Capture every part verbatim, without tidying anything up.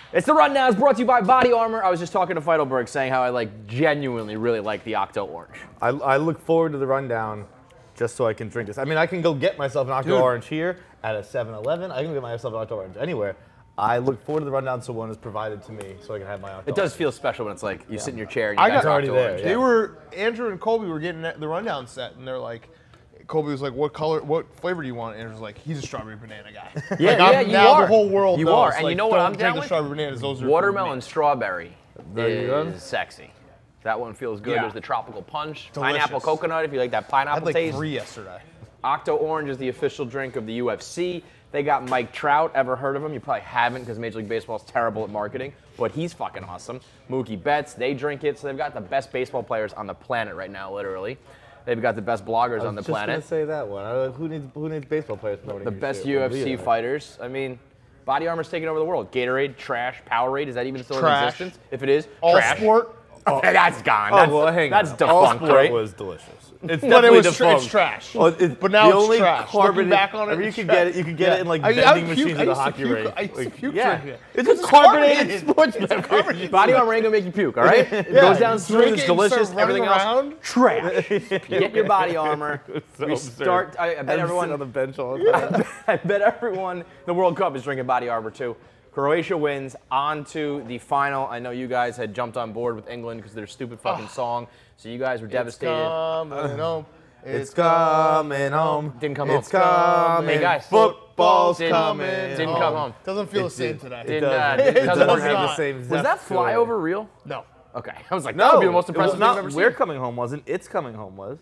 It's the Rundown. It's brought to you by Body Armor. I was just talking to Feidelberg saying how I like genuinely really like the Octo Orange. I, I look forward to the Rundown just so I can drink this. I mean, I can go get myself an Octo Dude. Orange here at a seven eleven. I can get myself an Octo Orange anywhere. I look forward to the Rundown so one is provided to me so I can have my Octo It does Orange. feel special when it's like you sit in your chair and you I got got already Octo there, Orange. yeah. They were Andrew and Colby were getting the Rundown set, and they're like, Colby was like, "What color? What flavor do you want?" And Andrew was like, "He's a strawberry banana guy." Yeah, like, I'm- yeah, you now are. the whole world You knows, are, and like, you know what don't I'm drink down the with? strawberry bananas. Those are for Watermelon me. strawberry There you go. is sexy. That one feels good. Yeah. There's the tropical punch, Delicious. pineapple coconut if you like that I pineapple had like taste. three yesterday. Octo Orange is the official drink of the U F C. They got Mike Trout. Ever heard of him? You probably haven't because Major League Baseball is terrible at marketing, but he's fucking awesome. Mookie Betts, they drink it. So they've got the best baseball players on the planet right now, literally. They've got the best bloggers I on the was just planet. gonna say that one. I don't, who needs who needs baseball players promoting The your best shit? U F C Really? fighters. I mean, Body Armor's taking over the world. Gatorade, trash, Powerade, is that even still in Trash. existence? If it is, All trash. sport. Oh, that's gone. Oh, That's, well, hang that's on. defunct, All sport right? was delicious. It's But it definitely was tra- it's defunct. trash. Well, it- But now the it's only trash. Looking carbonated- back on it, I mean, you it's could trash. get it. You could get Yeah. it in like I- I vending would puke- machines I at the used to hockey puke- rink. I used to Like, puke yeah, drinking it. it's Because a it's carbonated carbonated. sports It's beverage. carbonated. Body Armor ain't gonna make you puke, all right? It Yeah, goes down you smooth, drink it's it and start delicious, running everything else, around. trash. Get your Body Armor. So we absurd. start, I, I bet I'm everyone, sitting on the bench all the time. I bet everyone, the World Cup is drinking Body Armor too. Croatia wins, on to the final. I know you guys had jumped on board with England because of their stupid fucking song, so you guys were devastated. It's coming home. It's coming home. Didn't come It's home. coming. Hey, guys. Football's Didn't- coming. didn't come home. Doesn't feel the It same did. today. It Didn't, doesn't. uh, It it doesn't doesn't work have out. the same Was zest that to it. flyover real? No. Okay, I was like, No, that would be the most it was impressive thing I've not. ever We're seen. coming home wasn't. It's coming home was.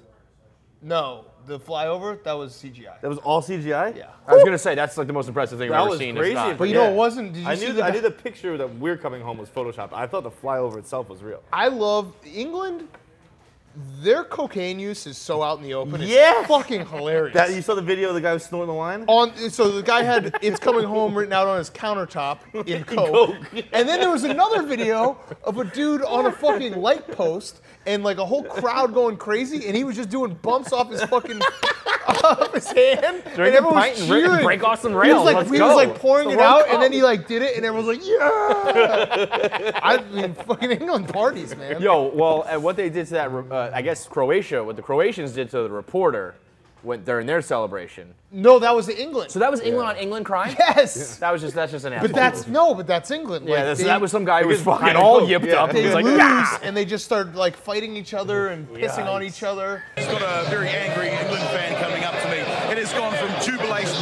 No. The flyover, that was C G I. That was all C G I. Yeah. I was gonna say that's like the most impressive thing That I've ever was seen. crazy. It's not. But you Yeah. know it wasn't. Did you I see knew. the I knew the picture that we're coming home was photoshopped. I thought the flyover itself was real. I love England. Their cocaine use is so out in the open. It's Yes! fucking hilarious. That you saw the video of the guy who was snorting the wine. on so the guy had "It's Coming Home" written out on his countertop in coke. Coke. And then there was another video of a dude on a fucking light post and like a whole crowd going crazy, and he was just doing bumps off his fucking off his hand, and Drink a everyone was pint and re- cheering. break off some He was rails. like Let's he go. was like pouring It's it the World out, Cup. and then he like did it, and everyone was like, "Yeah!" I mean, fucking England parties, man. Yo, well, and what they did to that, uh, I guess Croatia, what the Croatians did to the reporter went during their celebration. No, that was the England. So that was England on England crime? yes. That was just that's just an But that's no, but that's England. yeah. Like, That's, they- that was some guy who was Because fucking behind all Coke, yipped yeah. up. He They was like, lose, "Ah!" and they just start like fighting each other and pissing on each other. It's got a very angry England fan coming up to me. It has gone from jubilation.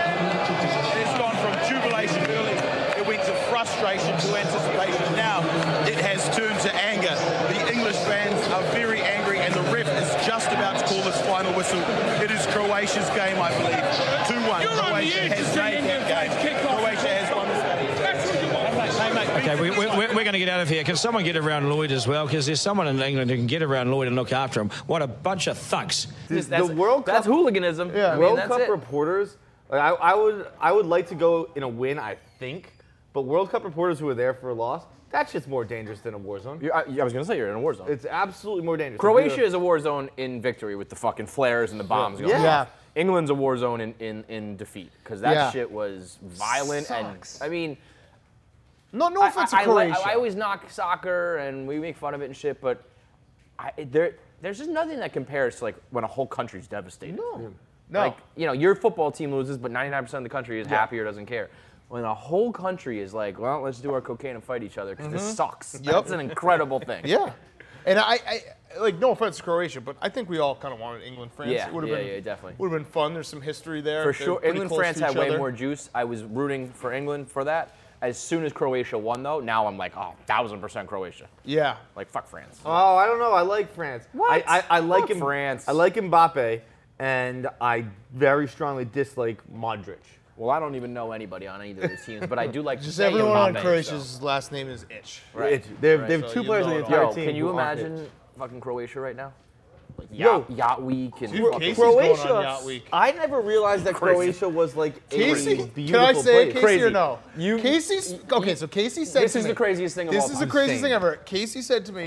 It has gone from jubilation early. It went to frustration to anticipation. Now it has turned to anger. The English fans are very angry, and the ref is just about to call this final whistle. It is Croatia's game, I believe. two one. Croatia has made that game. Croatia has won this game. Hey, mate, Okay, we, we, we're, we're going to get out of here. Can someone get around Lloyd as well? Because there's someone in England who can get around Lloyd and look after him. What a bunch of thugs. The, That's, the World that's Cup. hooliganism. Yeah. I mean, World that's Cup it. reporters. Like, I, I would. I would like to go in a win. I think, but World Cup reporters who are there for a loss. That's just more dangerous than a war zone. You're, I, I was gonna say you're in a war zone. It's absolutely more dangerous. Croatia is a war zone in victory with the fucking flares and the bombs going Yeah. off. England's a war zone in, in, in defeat because that Yeah. shit was violent Sucks. and I mean. No, no I, offense I, to I, like- Croatia. I always knock soccer and we make fun of it and shit, but I, there, there's just nothing that compares to like when a whole country's devastated. no, no. Like, you know, your football team loses, but ninety-nine percent of the country is happy or doesn't care. When a whole country is like, well, let's do our cocaine and fight each other because this sucks. That's an incredible thing. yeah, and I, I, like, no offense to Croatia, but I think we all kind of wanted England, France. Yeah, it would have yeah, been, yeah, definitely. would have been fun. There's some history there. For They're sure. pretty England, close France to had each way other. more juice. I was rooting for England for that. As soon as Croatia won, though, now I'm like, oh, thousand percent Croatia. Yeah, Like, fuck France. Oh, I don't know. I like France. What? I, I, I like Fuck him, France. I like Mbappe, and I very strongly dislike Modric. Well, I don't even know anybody on either of these teams, but I do like just saying everyone on Mbappe, Croatia's so. last name is Itch. Right. It's- They have, Right. they have So two you players on know the it. entire Yo, team. can you who aren't imagine it. fucking Croatia right now? Like Yo. yacht, yacht week and Dude, fucking- Casey's going on Croatia. Yacht Week. I never realized that Crazy. Croatia was like a Casey, beautiful can I say it, place. Casey, or Crazy. no? You- Casey's okay. So Casey said This to is me, the craziest thing of This all is time. the craziest Insane. thing ever. Casey said to me,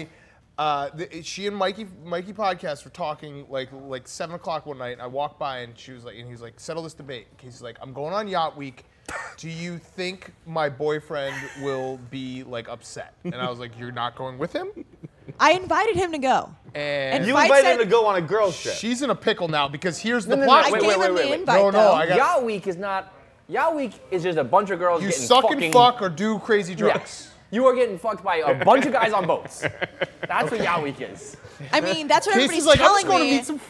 Uh, the, she and Mikey, Mikey podcast were talking like like seven o'clock one night. And I walked by and she was like, and he's like, settle this debate. Casey's like, I'm going on Yacht Week. Do you think my boyfriend will be like upset? And I was like, you're not going with him? I invited him to go. And You Fight invited said- him to go on a girls trip. she's in a pickle now because here's the no, no, plot. I wait, gave wait, him wait, the wait. invite, No, no, though. I got- Yacht Week is not. Yacht Week is just a bunch of girls You getting suck fucking. and fuck or do crazy drugs. Yes. You are getting fucked by a bunch of guys on boats. That's what Yacht Week is. I mean, that's what Casey's everybody's like, I'm telling just going me. to meet some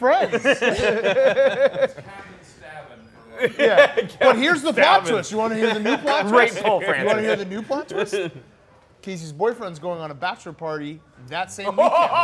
friends. Yeah. But here's the plot twist. You want to hear the new plot twist? Great pull, You want to Francis. hear the new plot twist? Casey's boyfriend's going on a bachelor party that same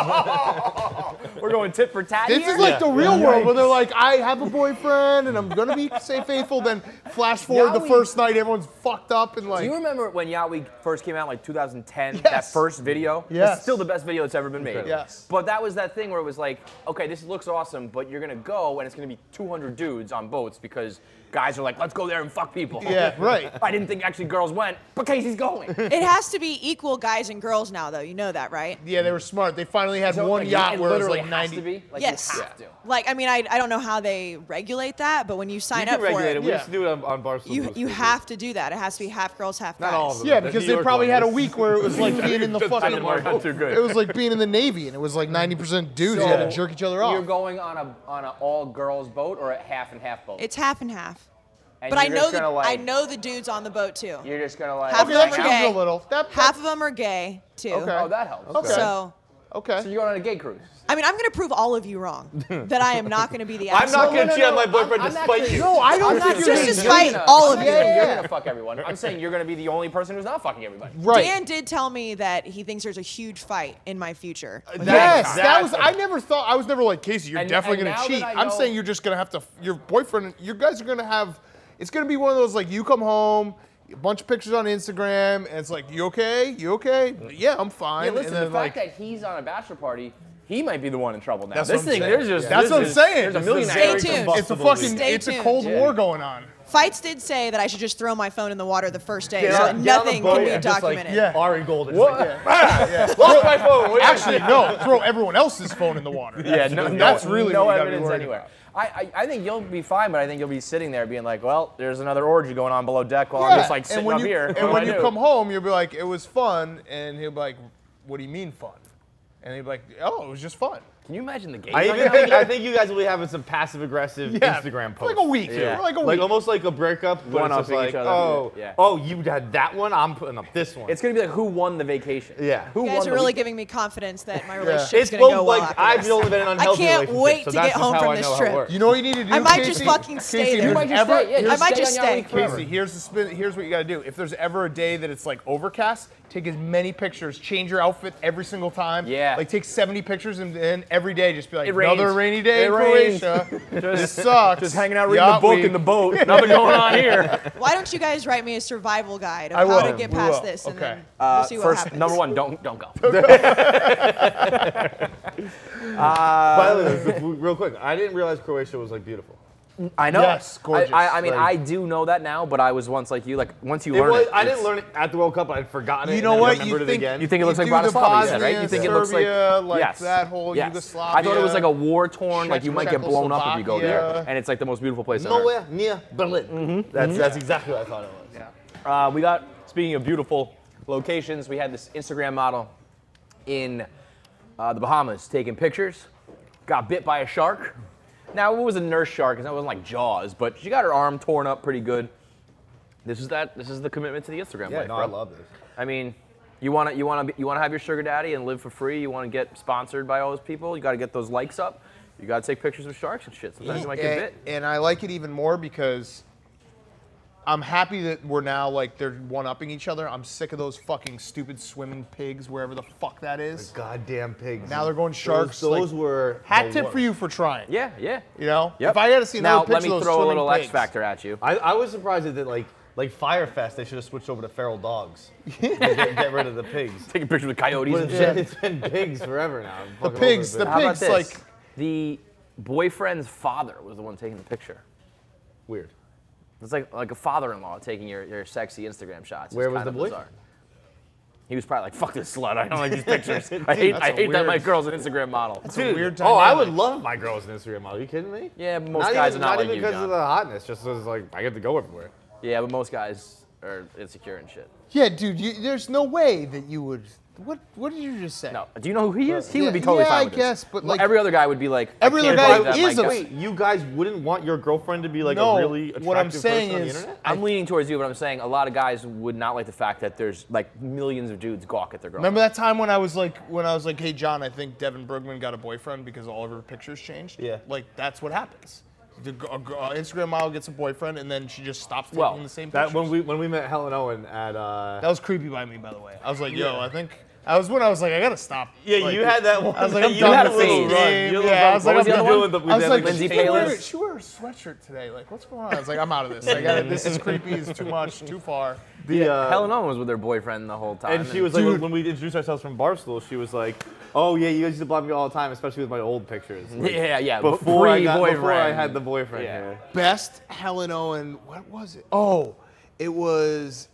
weekend. We're going tit for tat This here. is like the real world where they're like, I have a boyfriend and I'm gonna be stay faithful. Then flash forward Yacht the Week- first night, everyone's fucked up and like. Do you remember when Yacht Week first came out, like two thousand ten? Yes. That first video? Yes. It's still the best video that's ever been made. Yes. But that was that thing where it was like, okay, this looks awesome, but you're gonna go and it's gonna be two hundred dudes on boats because guys are like, let's go there and fuck people. Yeah, right. I didn't think actually girls went, but Casey's going. It has to be equal guys and girls now, though. You know that, right? Yeah, they were smart. They finally had So, one like, yacht it where it was literally like has ninety. to be? Like, Yes. You have to. Like, I mean, I, I don't know how they regulate that, but when you You sign can up for regulate it. it, We Yeah. used to do it on, on Barstool. you Blues you Clues. have to do that. It has to be half girls, half guys. Not all of them. Yeah, The because New they York probably one had a was- week where it was like being in the fucking. Didn't work out too good. It was like being in the Navy, and it was like ninety percent dudes. So, you had to jerk each other off. You're going on a on an all girls boat or a half and half boat? It's half and half. And But I you're know just the gonna, like, I know the dudes on the boat too. You're just gonna like. Half Okay, of that them are changes gay. a little. That, that, Half of them are gay too. Okay. Oh, that helps. Okay. So, Okay. So you're going on a gay cruise. I mean, I'm going to prove all of you wrong. That I am not going to be the I'm asshole. not going to cheat on my boyfriend I'm- I'm despite actually- you. No, I don't I'm not think Just you're to gonna- spite gonna- all I'm of not saying you. You're Yeah. gonna fuck everyone. I'm saying you're gonna be the only person who's not fucking everybody. Right. Dan did tell me that he thinks there's a huge fight in my future. Yes, Yeah. that was. I never thought. I was never like Casey. You're And- definitely and gonna now cheat. that I I'm know- saying you're just gonna have to. Your boyfriend. You guys are gonna have. It's gonna be one of those like you come home, a bunch of pictures on Instagram, and it's like you okay? You okay? Yeah, I'm fine. Yeah, listen, and the then fact like that he's on a bachelor party, he might be the one in trouble now. That's this what I'm thing, saying. there's just That's this what I'm is- saying. There's a This million is Stay hours. tuned. it's a fucking. Stay it's a tuned. cold Yeah. war going on. Fights did say that I should just throw my phone in the water the first day Get so on- that get on the nothing boat can be and just, like, documented. Yeah. Ari Gold. What? Lost my phone. Wait a Actually, no. Throw everyone else's phone in the water. Yeah, no, that's no, really no what you gotta be evidence worried anywhere. about. I, I, I think you'll be fine, but I think you'll be sitting there being like, well, there's another orgy going on below deck while I'm just like sitting and when up you, here. What And do when I you do? come home, you'll be like, it was fun, and he'll be like, what do you mean fun? And he'll be like, oh, it was just fun. Can you imagine the gays? I right even now? think I think you guys will be having some passive aggressive Yeah, Instagram for posts. like a week. Yeah. For like a Like week. almost like a breakup, but it's just One-upping like, each other. oh, Yeah. oh, you had that one. I'm putting up this one. It's gonna be like who won the vacation. Yeah. Who You won guys the are really weekend? giving me confidence that my relationship It's is going to both go well like after I've this. only been in an I unhealthy can't relationship, wait so to that's get just home how from I this know how it trip. works. You know what you need to do, I might Casey? just fucking stay Casey, there. if You might there's just ever, stay. Yeah, here's- I just might stay just on Yacht stay. Week forever. Casey, here's the spin, here's what you gotta do. If there's ever a day that it's like overcast, take as many pictures, change your outfit every single time. Yeah. Like take seventy pictures and then every day just be like, It rains. another rainy day It in rains. Croatia. This sucks. Just hanging out reading Yacht the book week. in the boat. Nothing going on here. Why don't you guys write me a survival guide of I how will. to get We past will. this, and Okay. then Uh, we'll see what first, happens. number one, don't don't go. By the way, just real quick, I didn't realize Croatia was like beautiful. I know. Yes, gorgeous. I, I, I mean, Like- I do know that now, but I was once like you. Like once you It learn was, it, I didn't it's- learn it at the World Cup, but I'd forgotten it. You and know then what? remembered You it think- again. You think it looks You like do the Bratislava? You said, right? Bosnia, You think it looks like Serbia, like yes. that whole yes. Yugoslavia, I thought it was like a war torn. Like you might get blown up if you go there, Czechoslovakia. and it's like the most beautiful place on earth. Nowhere near Berlin. That's that's exactly what I thought it was. Uh, we got, speaking of beautiful locations, we had this Instagram model in uh, the Bahamas taking pictures. Got bit by a shark. Now, it was a nurse shark, and that wasn't like Jaws, but she got her arm torn up pretty good. This is that. This is the commitment to the Instagram Yeah, life, no, bro. I love this. I mean, you want to you want to you want to have your sugar daddy and live for free. You want to get sponsored by all those people. You got to get those likes up. You got to take pictures of sharks and shit. Sometimes you might get and, bit. and I like it even more because I'm happy that we're now like they're one-upping each other. I'm sick of those fucking stupid swimming pigs wherever the fuck that is. Goddamn pigs. Now they're going sharks. Those, those like, were hat the tip worst. for you for trying. Yeah, yeah. You know, Yep. if I had to see now, another let picture me of those throw a swimming little X pigs. factor at you. I, I was surprised that like like Firefest, they should have switched over to feral dogs. get, get rid of the pigs. Taking pictures with coyotes But and it's, shit. it's been pigs forever now. I'm The fucking pigs, over it, the but- How about pigs, this? like The boyfriend's father was the one taking the picture. Weird. It's like like a father-in-law taking your, your sexy Instagram shots. It's Where was kind the of boy? bizarre. He was probably like, "Fuck this slut! I don't like these pictures. I hate, I hate that my girl's an Instagram model." It's a weird oh, I dynamic. would love my girl's an Instagram model. Are you kidding me? Yeah, but most not guys even, are not, not like even you, because John. of the hotness. Just as like I get to go everywhere. Yeah, but most guys are insecure and shit. Yeah, dude, you, there's no way that you would. What What did you just say? No, do you know who he is? He Yeah, would be totally yeah, fine I with guess, this. but, Well, like- every other guy would be like, Every I can't other guy believe that is my a- guy- Wait, you guys wouldn't want your girlfriend to be like No, a really attractive what I'm saying person on is- the internet? I'm leaning towards you, but I'm saying a lot of guys would not like the fact that there's like millions of dudes gawk at their girl. Remember that time when I was like, when I was like, hey John, I think Devin Bergman got a boyfriend because all of her pictures changed. Yeah. Like that's what happens. The g- a g- a Instagram model gets a boyfriend and then she just stops taking Well, the same That pictures. when we when we met Helen Owen at uh, that was creepy by me, by the way. I was like, yo, I think I was when I was like, I gotta stop. yeah, Like, you had that one. I was like, I'm you done had with a this phase. game. You Yeah, I was What like, was I'm the done. other one? The- I was we like, had, like, Lindsay she wear, Palis? she wear a sweatshirt today. Like, what's going on? I was like, I'm out of this. I gotta, this is creepy. It's too much. Too far. the uh, Helen Owen was with her boyfriend the whole time. and she was like, when we introduced ourselves from Barstool, she was like, "Oh yeah, you guys used to block me all the time, especially with my old pictures." Like, yeah, yeah, before I, got, before I pre-boyfriend. had the boyfriend Yeah. here. Best Helen Owen. What was it? Oh, it was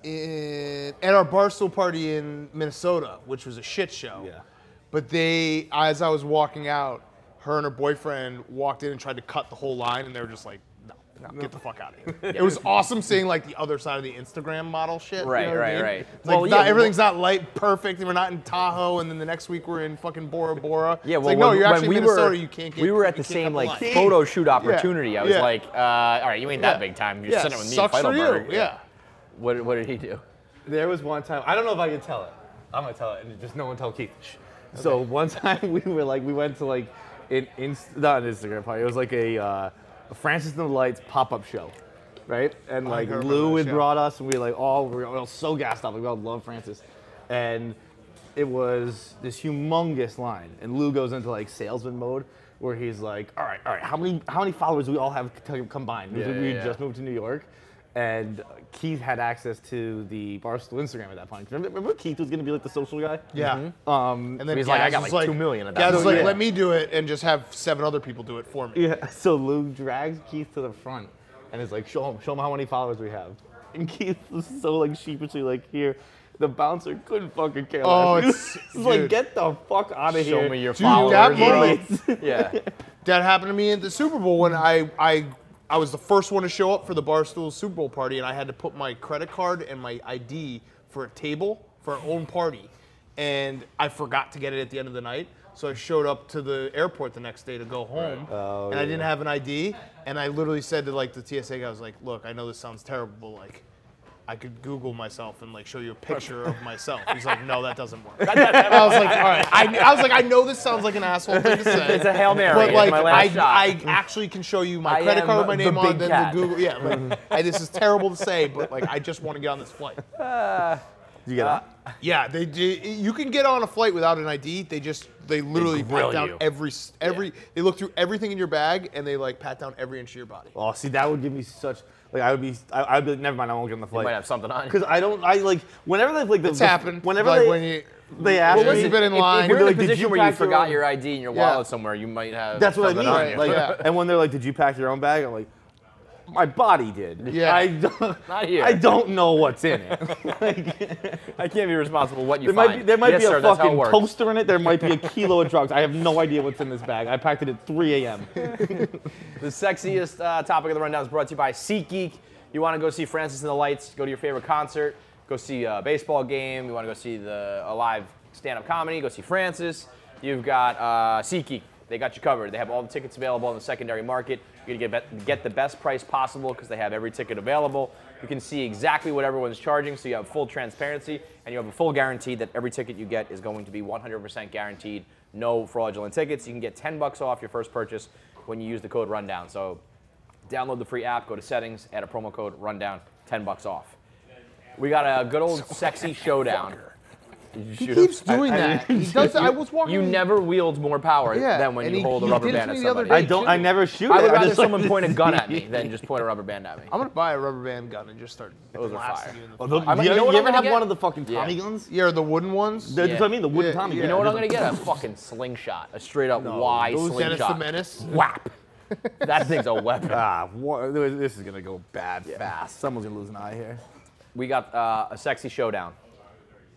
in at our Barstool party in Minnesota, which was a shit show. Yeah. But they, as I was walking out, her and her boyfriend walked in and tried to cut the whole line, and they were just like, "No, no, get the fuck out of here." It was awesome seeing like the other side of the Instagram model shit. Right, you know what I right, mean? right. It's Like Well, not, yeah, everything's not light perfect, and we're not in Tahoe, and then the next week we're in fucking Bora Bora. Yeah, It's well, like, no, when, you're when actually we in Minnesota. were, You can't get. we were at you the can't same cut the like line. photo shoot opportunity. I was yeah. like, uh, all right, you ain't that Yeah. big time. You're Yeah, sitting with me sucks in for you. Heidelberg. Yeah. What, what did he do? There was one time, I don't know if I can tell it. I'm gonna tell it, and just no one tell Keith. Shh. So one time we were like, we went to like, an inst- not an Instagram party. It was like a, uh, a Francis and the Lights pop-up show, right? And like remember Lou this, had yeah. brought us, and we were like, all we were all so gassed up. Like, we all love Francis, and it was this humongous line. And Lou goes into like salesman mode, where he's like, all right, all right, how many how many followers do we all have c- combined? Because Yeah, we yeah, had yeah. just moved to New York. And Keith had access to the Barstool Instagram at that point. Remember, remember Keith was gonna be like the social guy? Yeah. Um, And then He's like, I Gaz got was like two million of that. Gaz was like, Yeah. let me do it and just have seven other people do it for me. yeah. So Lou drags Keith to the front and is like, show him, show him how many followers we have. And Keith was so like sheepishly like, here. The bouncer couldn't fucking care Oh, less. it's- He was like, dude. get the fuck out of here. Show me your Dude, followers. that bro. moment- Yeah. That happened to me at the Super Bowl when I, I I was the first one to show up for the Barstool Super Bowl party, and I had to put my credit card and my I D for a table for our own party, and I forgot to get it at the end of the night. So I showed up to the airport the next day to go home, Oh, and I yeah. didn't have an I D, and I literally said to like the T S A guy, I was like, "Look, I know this sounds terrible, but like, I could Google myself and like show you a picture of myself." He's like, "No, that doesn't work." I was like, "All right." I, I was like, "I know this sounds like an asshole thing to say." It's a Hail Mary. But It's like, my last I, shot. I actually can show you my I credit am card with my the name on, big then cat. the Google. Yeah, like, I, this is terrible to say, but like, I just want to get on this flight. you get up? Yeah, they do. You can get on a flight without an I D. They just they literally grill pat down you. every s- every. They look through everything in your bag and they like pat down every inch of your body. Oh, see, that would give me such like I would be I, I would be like, never mind, I won't get on the You flight. might have something on. Because I don't, I like whenever they like the, It's the- happened. Whenever like they when you they ask well, me, you've been in If- line. If you're They're in like, a "Did position you where you pack your forgot own-" your I D and your Yeah. wallet somewhere, you might have. That's what I mean. something on you. Like, Yeah. and when they're like, "Did you pack your own bag?" I'm like, "My body did." Yeah. I don't. Not here. I don't know what's in it. I can't be responsible for what you There might find. be there might yes, be sir, a that's how it fucking works. toaster in it. There might be a kilo of drugs. I have no idea what's in this bag. I packed it at three a m The sexiest uh, topic of the rundown is brought to you by SeatGeek. You want to go see Francis and the Lights, go to your favorite concert, go see a baseball game, you want to go see the a live stand-up comedy, go see Francis. You've got uh, SeatGeek. They got you covered. They have all the tickets available in the secondary market. You're going to get, get the best price possible because they have every ticket available. You can see exactly what everyone's charging, so you have full transparency, and you have a full guarantee that every ticket you get is going to be one hundred percent guaranteed. No fraudulent tickets. You can get ten bucks off your first purchase when you use the code RUNDOWN. So download the free app, go to settings, add a promo code RUNDOWN, ten bucks off. We got a good old sexy showdown. Did you He shoot keeps him? doing that. He does. I was walking. You never wield more power Yeah, than when and you he- hold a he rubber did it band to at me the other somebody. day. I don't. I never shoot. I it. would rather just, like- someone point a gun at me than just point a rubber band at me. I'm gonna buy a rubber band gun and just start Those are blasting fire. you in the Oh, those- I'm- do you you, know what you I'm ever gonna have get? one of the fucking Yeah. Tommy guns? Yeah, the wooden ones. That's Yeah. what I mean. The wooden Yeah, Tommy yeah. guns. You know what I'm gonna get? A fucking slingshot, a straight up Y Dennis the slingshot. Menace. Whap! That thing's a weapon. Ah, wha- this is gonna go bad fast. Someone's gonna lose an eye here. We got uh, a sexy showdown.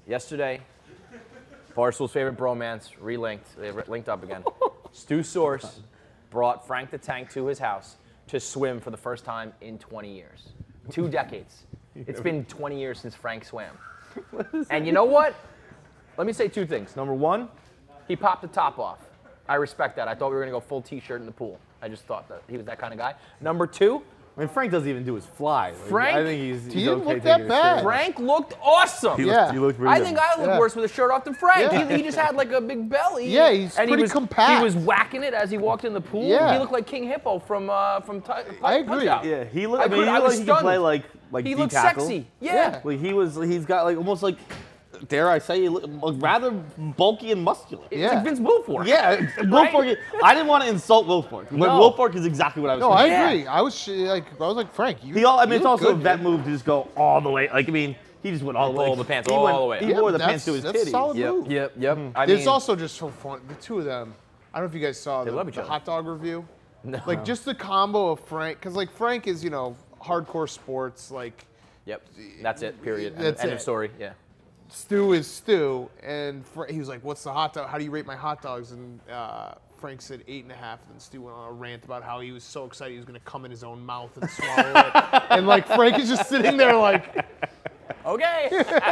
Yesterday, Barstool's favorite bromance relinked. They re- linked up again. Stu Source brought Frank the Tank to his house to swim for the first time in twenty years. Two decades. It's been twenty years since Frank swam. And you know what? Let me say two things. Number one, he popped the top off. I respect that. I thought we were going to go full T-shirt in the pool. I just thought that he was that kind of guy. Number two, I mean, Frank doesn't even do his fly. Like, Frank- I think he's, he's He didn't okay look that taking his bad. shirt off. Frank looked awesome. He Yeah. looked, he looked really I good. think I look Yeah. worse with a shirt off than Frank. Yeah. He, he just had like a big belly. Yeah, he's and pretty he was, compact. He was whacking it as he walked in the pool. Yeah. He looked like King Hippo from uh, from Ti- I agree. Punch-Out. Yeah, he looked. I I, mean, could- he I looked was like he could play stunned. like like He D looked tackle. sexy. Yeah. Yeah. Like he was. He's got like almost like, dare I say, like, rather bulky and muscular. It's Yeah. like Vince Wilfork. Yeah, Wilfork. I didn't want to insult Wilfork, but No. Wilfork is exactly what I was. No, I thinking. Yeah. agree. I was sh- like, I was like, Frank, you. He all. I you mean, it's look also good, a vet dude. move to just go all the way. Like I mean, he just went all the way. Pull the pants he all went, the way. He Yeah, wore the that's- pants to his that's a titties. solid Yep. move. Yep. Yep. I It's mean, also just so fun. The two of them. I don't know if you guys saw the, love each the other. hot dog review. No. Like just the combo of Frank, because like Frank is you know hardcore sports. Like Yep. That's it. Period. End- That's End it. of story. Yeah. Stu is Stu, and Fra- he was like, "What's the hot dog? How do you rate my hot dogs?" And uh, Frank said eight and a half. And then Stu went on a rant about how he was so excited he was going to come in his own mouth and swallow it. And like Frank is just sitting there like, Okay.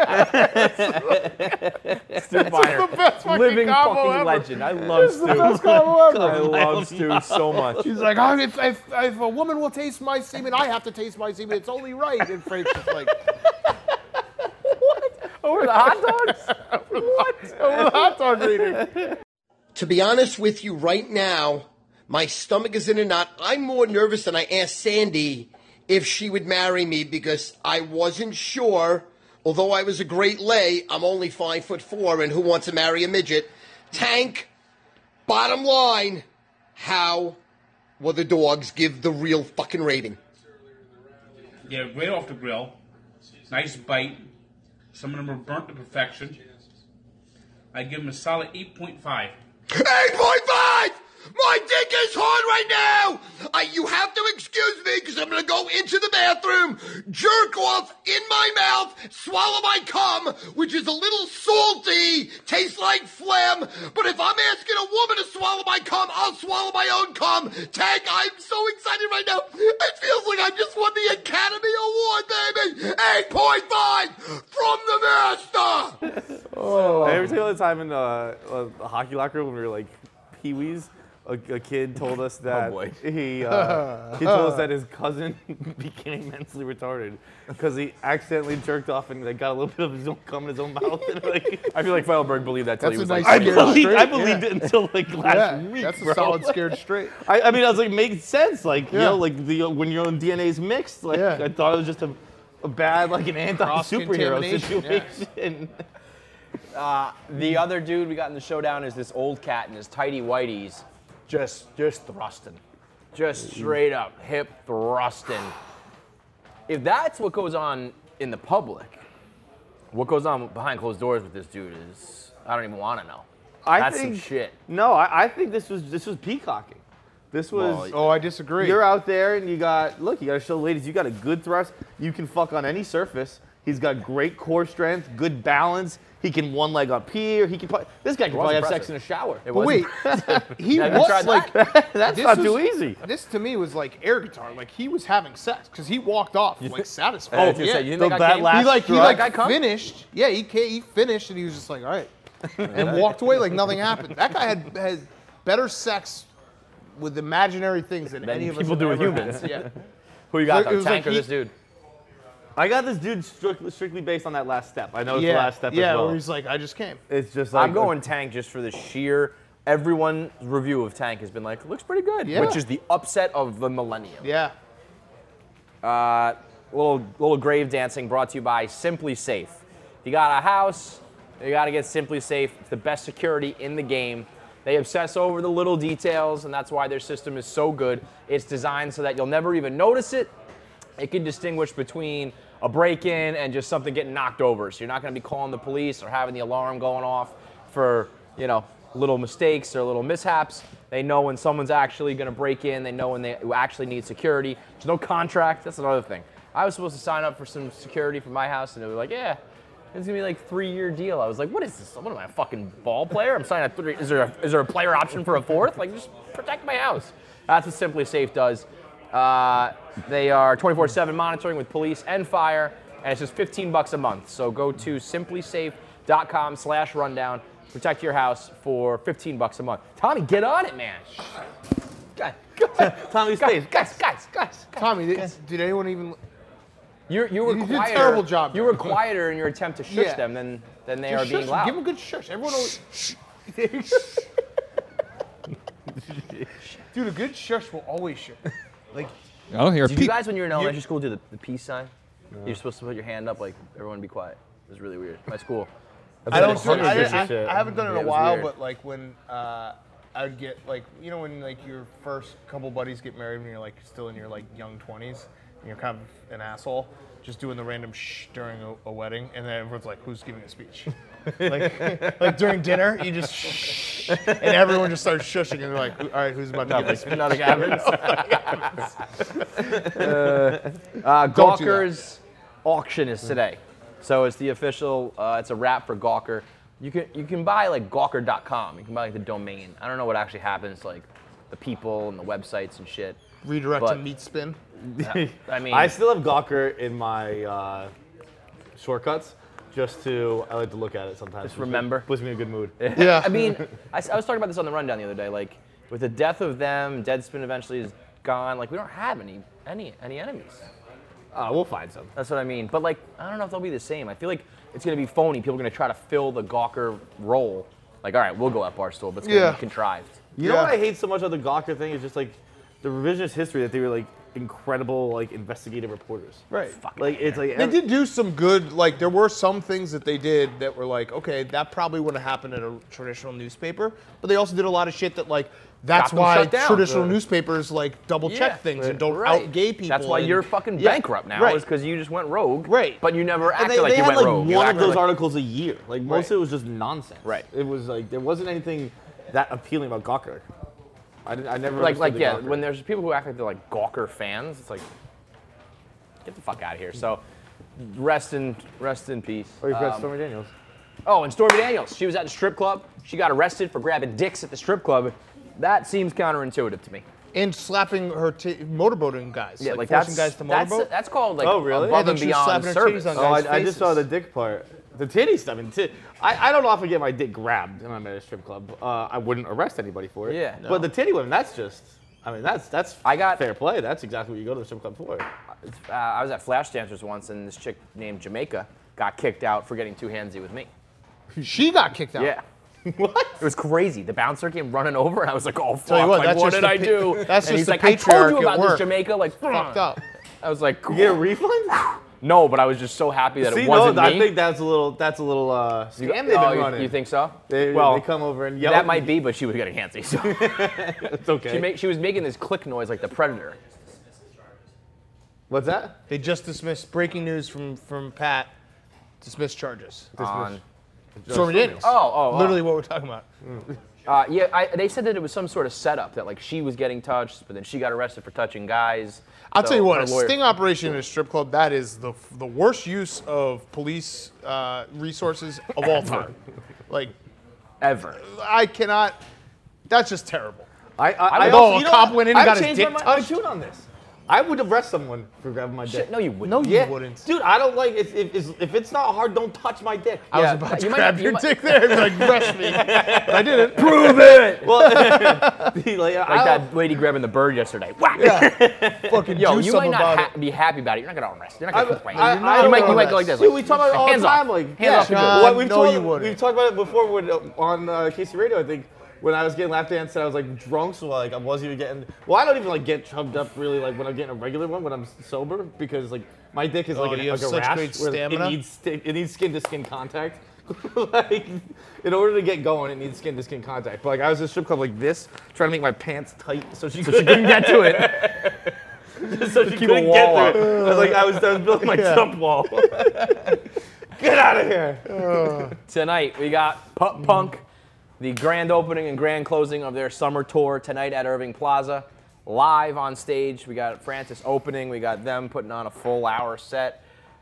Stu Finer. the best fucking Living combo fucking ever. legend. I love Stu. "Best combo ever." I love Stu so much. He's like, oh, if, if, if a woman will taste my semen, I have to taste my semen. It's only right. And Frank's just like, Over the hot dogs? what? Over the hot dog reading. To be honest with you right now, my stomach is in a knot. I'm more nervous than I asked Sandy if she would marry me because I wasn't sure. Although I was a great lay, I'm only five foot four, and who wants to marry a midget? Tank, bottom line, how will the dogs give the real fucking rating? Yeah, right off the grill. Nice bite. Some of them are burnt to perfection. I give them a solid eight point five. eight point five! My dick is hard right now! I, you have to excuse me because I'm going to go into the bathroom, jerk off in my mouth, swallow my cum, which is a little salty, tastes like phlegm, but if I'm asking a woman to swallow my cum, I'll swallow my own cum. Tank, I'm so excited right now. It feels like I just won the Academy Award, baby! eight point five from the master! Every single time in the, uh, the hockey locker room when we were like peewees, a, a kid told us that boy. he uh, he told us that his cousin became mentally retarded because he accidentally jerked off and like got a little bit of his own cum in his own mouth. And, like, I feel like Feilberg believed that till That's he a was nice like, I scared believed, straight. I believed Yeah. it until like last Yeah, week. that's a bro. solid scared straight. I, I mean, I was like, makes sense. Like, you Yeah. know, like the when your own D N A is mixed. Like, Yeah. I thought it was just a, a bad, like an anti-superhero Cross-contamination, situation. the other dude we got in the showdown is this old cat in his tighty whities, just just thrusting, just straight up hip thrusting. If that's what goes on in the public, what goes on behind closed doors with this dude is I don't even want to know. I That's think some shit. No, I, I think this was this was peacocking. This was. Well, Oh, I disagree. You're out there and you got look. You got to show ladies you got a good thrust. You can fuck on any surface. He's got great core strength, good balance. He can one leg up here. He can. Probably, this guy can was probably have impressive. sex in a shower. It But was wait, he Have you was tried like, That's this not was- too easy. This to me was like air guitar. Like he was having sex because he walked off like satisfied. I was gonna say, you think So that that came- last he like he strike- like That guy come? finished. Yeah, he ca- he finished and he was just like, all right, and walked away like nothing happened. That guy had had better sex with imaginary things than, Than any of us people have do with ever humans. had. Yeah. Who you got It though, was Tank like or he- this dude? I got this dude strictly, strictly based on that last step. I know it's yeah, the last step yeah, as well. where he's like, I just came. It's just like I'm going Tank just for the sheer. Everyone's review of Tank has been like, looks pretty good, Yeah. which is the upset of the millennium. Yeah. Uh, little little grave dancing brought to you by Simply Safe. If you got a house, you got to get Simply Safe. It's the best security in the game. They obsess over the little details, and that's why their system is so good. It's designed so that you'll never even notice it. It can distinguish between a break-in and just something getting knocked over. So you're not going to be calling the police or having the alarm going off for, you know, little mistakes or little mishaps. They know when someone's actually going to break in. They know when they actually need security. There's no contract. That's another thing. I was supposed to sign up for some security for my house, and they were like, yeah, It's gonna be like three-year deal. I was like, what is this? What am I, a fucking ball player? I'm signing a three. Is there a, is there a player option for a fourth? Like, just protect my house. That's what Simply Safe does. Uh, they are twenty-four seven monitoring with police and fire, and it's just fifteen bucks a month. So go to simply safe dot com slash rundown. Protect your house for fifteen bucks a month. Tommy, get on it, man. God, Tommy's guys, face. guys, guys, guys. Tommy, did, did anyone even? You're, you were You did a quieter. terrible job You there. were quieter in your attempt to shush Yeah. them than than they Just are being shush, loud. Give him a good shush. Everyone always. Dude, a good shush will always shush. Like, I don't hear Did you peep. guys, when you were in elementary school, do the, the peace sign? You're supposed to put your hand up like everyone be quiet. It was really weird. My school. I don't. like Do it, I, hundreds of I, shit. I haven't done it Yeah, in it a was while, weird. but like when uh, I would get like you know when like your first couple buddies get married when you're like still in your like young twenties and you're kind of an asshole, just doing the random shh during a, a wedding, and then everyone's like, "Who's giving a speech?" like, like during dinner, you just shh, and everyone just starts shushing, and they're like, "All right, who's about to give a speech?" Nothing happens. uh, uh, Don't do that. Gawker's auction is today, so it's the official. Uh, it's a wrap for Gawker. You can you can buy like Gawker dot com. You can buy like the domain. I don't know what actually happens to, like the people and the websites and shit. Redirect But- to meat spin. I mean, I still have Gawker in my uh, shortcuts, just to, I like to look at it sometimes. Just remember. Puts me in a good mood. Yeah. I mean, I, s- I was talking about this on the rundown the other day. Like, with the death of them, Deadspin eventually is gone. Like, we don't have any any any enemies. Uh, we'll find some. That's what I mean. But like, I don't know if they'll be the same. I feel like it's gonna be phony. People are gonna try to fill the Gawker role. Like, all right, we'll go at Barstool, but it's gonna Yeah. be contrived. You know Yeah. what I hate so much of the Gawker thing is just like the revisionist history that they were like incredible like investigative reporters. Right. Like it's like They did do some good, like there were some things that they did that were like, okay, that probably wouldn't have happened in a traditional newspaper, but they also did a lot of shit that like, that's them why shut down. traditional Yeah. newspapers like double check Yeah. things and don't Right. out gay people. That's why and- you're fucking Yeah, bankrupt now, right. is because you just went rogue. Right. But you never And acted they, like they you had went like rogue. You one of acted those like- articles a year. Like most Right. of it was just nonsense. Right. It was like there wasn't anything that appealing about Gawker. I, didn't, I never like understood like the yeah, Gawker. when there's people who act like they're like Gawker fans, it's like, get the fuck out of here. So, rest in rest in peace. Oh, you've got Um, Stormy Daniels. Oh, and Stormy Daniels. She was at the strip club. She got arrested for grabbing dicks at the strip club. That seems counterintuitive to me. And slapping her t- motorboating guys. Yeah, like, forcing that's guys to that's, motorboat. that's called like Oh, really? Yeah, above then and she was beyond slapping her service. titties on Oh, guys' I, I just saw the faces. dick part. The titty stuff. I mean, tit- I, I don't often get my dick grabbed when I'm at a strip club. Uh, I wouldn't arrest anybody for it. Yeah. But the titty women, that's just, I mean, that's that's I got- fair play. That's exactly what you go to the strip club for. Uh, I was at Flash Dancers once, and this chick named Jamaica got kicked out for getting too handsy with me. She got kicked out. Yeah. What? It was crazy. The bouncer came running over, and I was like, "Oh fuck! Tell you what, like, that's what just did the I pa- do?" that's and just he's the like, "I told you patriarch at about this work. Jamaica." Like, Fucked up. I was like, You get a refund? "No," but I was just so happy that See, it wasn't no, me. I think that's a little, that's a little uh, You- scam they've oh, been you- running. You think so? They, well, they come over and yell. that might be, but she was getting handsy. So It's okay. she, make, she was making this click noise like the Predator. What's that? They just dismissed breaking news from from Pat. Dismissed charges. On, Stormy Daniels. oh, oh, oh. Literally what we're talking about. Uh, yeah, I, they said that it was some sort of setup that like she was getting touched, but then she got arrested for touching guys. I'll So tell you what, her a lawyer- sting operation in a strip club, that is the the worst use of police uh, resources of all time. Like, ever. I cannot, that's just terrible. I, I, I know, also, a you know cop what? went in and I've got his changed dick my, my touched. tune on this. I would arrest someone for grabbing my dick. Shit, no, you wouldn't. No, you Yeah, wouldn't. dude, I don't like if, if, if if it's not hard, don't touch my dick. I was Yeah, about to you might grab not- your you might- dick there and be like, arrest me. But I didn't. Prove it! Well, like, I Like don't- that lady grabbing the bird yesterday. Whack! Fucking Yo, do you might something not about ha- it. be happy about it. You're not gonna arrest. You're not gonna I- complain. I- you I don't might, know you might that. go like this. Dude, like, we talk about it all hands the time. off. Like, Hands yeah, off. John, What we've no, told, you wouldn't. We've talked about it before when, uh, on uh, Casey Radio, I think. When I was getting lap danced and I was like drunk, so like I wasn't even getting. Well, I don't even like get chubbed up really like when I'm getting a regular one when I'm sober because like my dick is like, Oh, an, you have like a such rash great where stamina? it needs sti- it needs skin to skin contact. Like in order to get going, it needs skin to skin contact. But like I was in a strip club like this, trying to make my pants tight so she, So she couldn't get to it. Just so she keep a couldn't wall get up. through it. I was like I was, I was building my jump wall. Get out of here. Tonight we got Pup Punk, the grand opening and grand closing of their summer tour tonight at Irving Plaza. Live on stage, we got Francis opening. We got them putting on a full hour set.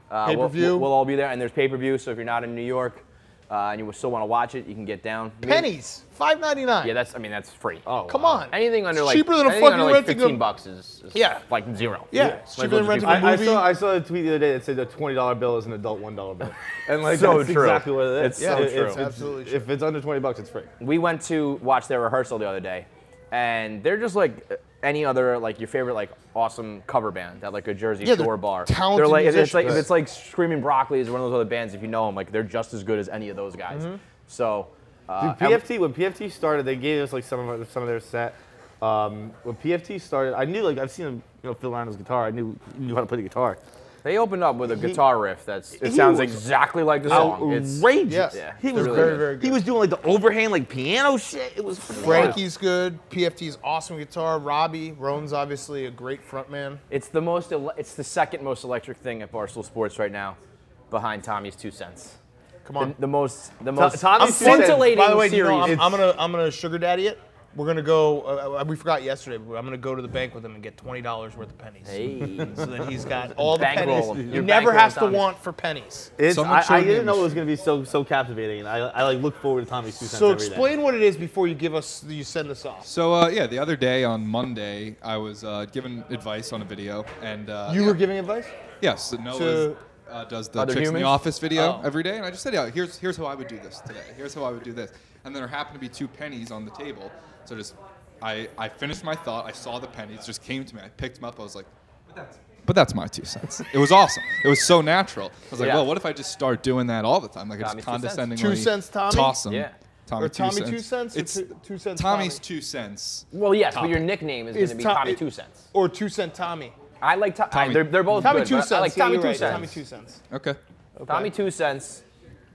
Uh, Pay-per-view. We'll, we'll all be there, and there's pay-per-view. So if you're not in New York uh, and you still want to watch it, you can get down. I mean, Pennies, five ninety-nine. Yeah, that's. I mean, that's free. Oh, Come wow. on. Anything under It's like cheaper than a anything fucking under like renting fifteen a- bucks is, is Yeah. like zero. Yeah, Might it's as cheaper well than just renting be a free. I, I movie. saw I saw a tweet the other day that said a twenty dollar bill is an adult one dollar bill, and like So that's true. exactly what it is. It's so It- true. It's, Absolutely true. If it's under twenty bucks, it's free. We went to watch their rehearsal the other day, and they're just like any other like your favorite like awesome cover band at like a Jersey Yeah, they're Shore bar. talented They're like if it's like if musicians. it's like Screaming Broccoli is one of those other bands. If you know them, like they're just as good as any of those guys. Mm-hmm. So. Uh, Dude, P F T, when P F T started, they gave us like some of our, some of their set. Um, when P F T started, I knew like I've seen him, you know, fiddle around his guitar. I knew he knew how to play the guitar. They opened up with a He- guitar riff that's it he sounds was exactly like the song. It's Outrageous. Yeah. yeah, He it's was really very, good. very good. He was doing like the overhand like piano shit. It was Frankie's good. P F T's awesome guitar. Robbie, Roan's obviously a great frontman. It's the most. ele- It's the second most electric thing at Barstool Sports right now, behind Tommy's Two Cents. Come on. The, the most. The most Tommy's Two Cents- scintillating By the way, do you series. know, I'm, It's- I'm gonna I'm gonna sugar daddy it. We're gonna go. Uh, we forgot yesterday, but I'm gonna go to the bank with him and get twenty dollars worth of pennies. Hey. So that he's got all the Bankroll. pennies. He Your never bankroll, has to Tommy. want for pennies. It's, Someone I, showed I me a didn't know it machine. was gonna be so so captivating, and I, I like look forward to Tommy's Two Cents So every day. explain what it is before you give us you send us off. So uh, yeah, the other day on Monday, I was uh, given advice on a video, and uh, You yeah, were giving advice? yes, so Noah to uh, does the other Chicks in the humans? Office video Oh. every day, and I just said, yeah, here's here's how I would do this today. Here's how I would do this, and then there happened to be two pennies on the table, so just I I finished my thought. I saw the pennies, just came to me. I picked them up. I was like, but that's but that's my two cents. It was awesome. It was so natural. I was like, Yeah. well, what if I just start doing that all the time? Like I Tommy's just two cents. condescendingly Two cents, Tommy? toss them. Yeah. Tommy Or Tommy two Two cents. Cents or It's two- two cents Tommy's Tommy? two cents. Well, yes, but Topic. your nickname is, Is going to be Tom- Tommy it- Two Cents. Or two cent Tommy. I like to- I, Tommy. they're, they're both Tommy good. Two but Cents. I like yeah, Tommy you're Two right. Cents. Tommy Two Cents. Okay. Tommy Two Cents.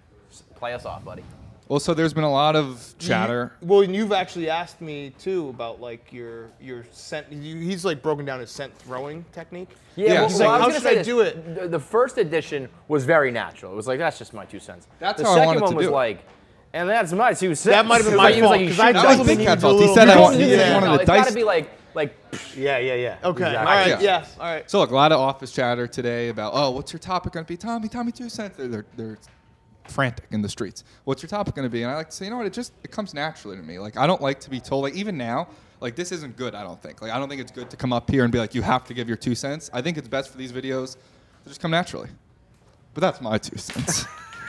Play us off, buddy. Well, so there's been a lot of chatter. You- well, and you've actually asked me too about like your your scent. You, he's like broken down his scent throwing technique. Yeah, Yeah, well, he's well, like, I was how gonna should say I this. do it? The, the first edition was very natural. It was like, that's just my two cents. That's the how I second wanted one to was do it. like, and that's my two cents. That might have been It was my like- he was fault, like, you 'cause I shoot told That dice. was him Big he Cat's needs a fault. He little said I bit- want. He Yeah. just wanted No, to it's got dice. to be like, like, Yeah, yeah, yeah. Okay. Exactly. All right. Yeah. Yes. All right. So look, a lot of office chatter today about, oh, what's your topic going to be? Tommy, Tommy two cents. They're, they're, they're frantic in the streets. What's your topic going to be? And I like to say, you know what? It just it comes naturally to me. Like I don't like to be told. Like even now, like this isn't good. I don't think. Like I don't think it's good to come up here and be like, you have to give your two cents. I think it's best for these videos to just come naturally. But that's my two cents.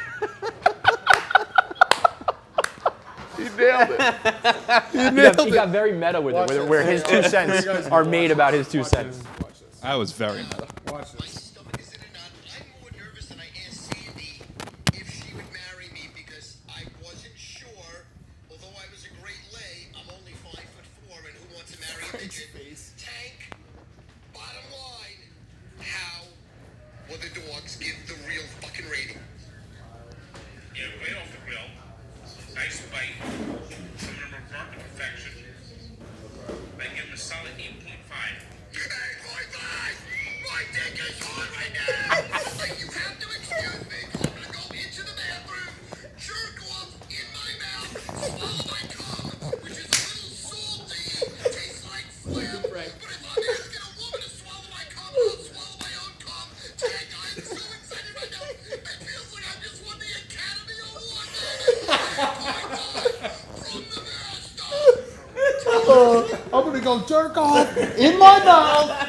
He nailed it. he, got, he got very meta with it, where, where his two cents are made about his two cents. I was very meta. Watch this. My stomach is in a knot. I'm more nervous than I asked Sandy if she would marry me because I wasn't sure. Although I was a great lay, I'm only five foot four, and who wants to marry a midget? Tank. Bottom line, how will the dogs give the real fucking rating? Yeah, right off the grill. Nice bite. Some of them are burnt to perfection. I give them a solid eight point five. eight point five! My dick is hard right now! You have to excuse me, 'cause I'm gonna go into the bathroom, jerk off in my mouth, swallow my cum, which is a little salty, tastes like phlegm, but if I'm asking a woman to swallow my cum, I'll swallow my own cum. Tank, I'm so excited right now, it feels like I just won the Academy Award, baby! eight point five from the master! I'm gonna go jerk off in my mouth